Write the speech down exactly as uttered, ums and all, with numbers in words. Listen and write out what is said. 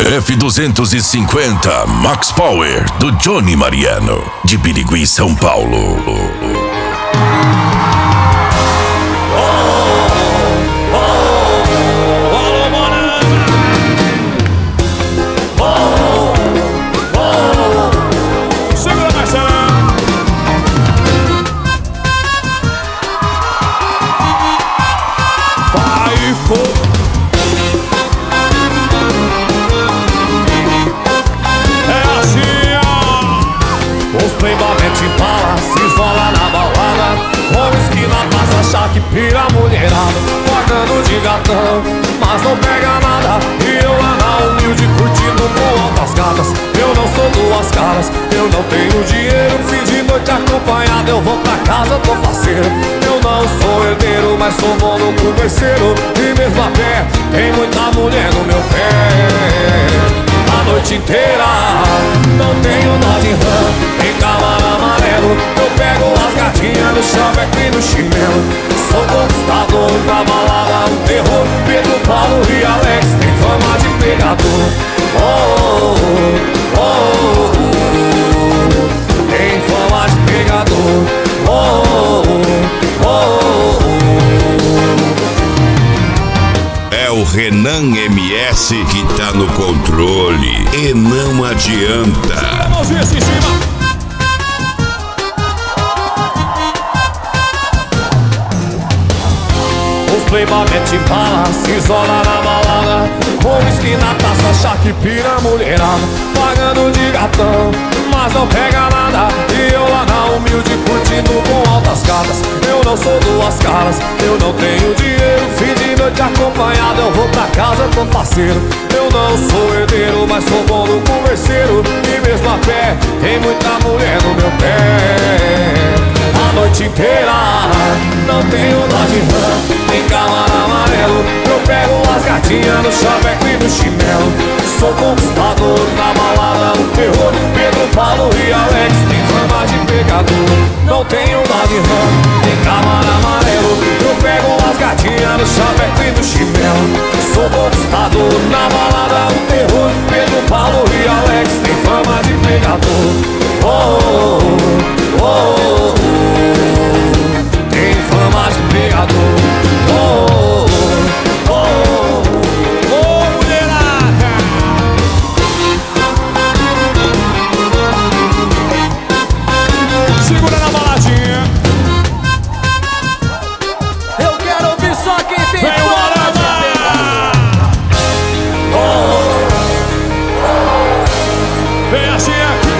F duzentos e cinquenta Max Power do Johnny Mariano, de Birigui, São Paulo. Que pira a mulherada, pagando de gatão, mas não pega nada. E eu lá na humilde curtindo com altas gatas. Eu não sou duas caras, eu não tenho dinheiro. Fim de noite acompanhado, eu vou pra casa, tô faceiro. Eu não sou herdeiro, mas sou bom no converseiro. E mesmo a pé, tem muita mulher no meu pé. A noite inteira, não tenho nó de rã, em cavalo amarelo. Eu pego as gatinhas no chaveco e no chinelo. Sou conquistador, da balada, um terror. Pedro, Paulo e Alex tem fama de pegador. Oh, oh, oh, oh. Tem fama de pegador. Oh, oh, oh, oh. É o Renan M S que tá no controle e não adianta. Mãozinha assim em cima. Playboy mete bala, se isola na balada. Com whisky na taça, chá que pira a mulherada. Pagando de gatão, mas não pega nada. E eu lá na humilde curtindo com altas gatas. Eu não sou duas caras, eu não tenho dinheiro. Fim de noite acompanhado, eu vou pra casa com parceiro. Eu não sou herdeiro, mas sou bom no converseiro. E mesmo a pé, tem muita mulher no meu pé. A noite inteira, não tenho nó de rã, tem cavalo amarelo. Eu pego as gatinhas no chaveco e no chinelo. Sou conquistador, na balada, um terror. Pedro, Paulo e Alex tem fama de pegador. Não tenho nó de rã, tem cavalo amarelo. Eu pego as gatinhas no chaveco e no chinelo. Sou conquistador, na balada, um terror. Pedro, Paulo e Alex tem fama de pegador. Oh, oh, oh, oh. Tem fama de pegador. Oh, oh, oh, oh, mulherada. Segura na baladinha. Eu quero ouvir só quem tem Vem o Arama. Oh, oh, vem assim aqui.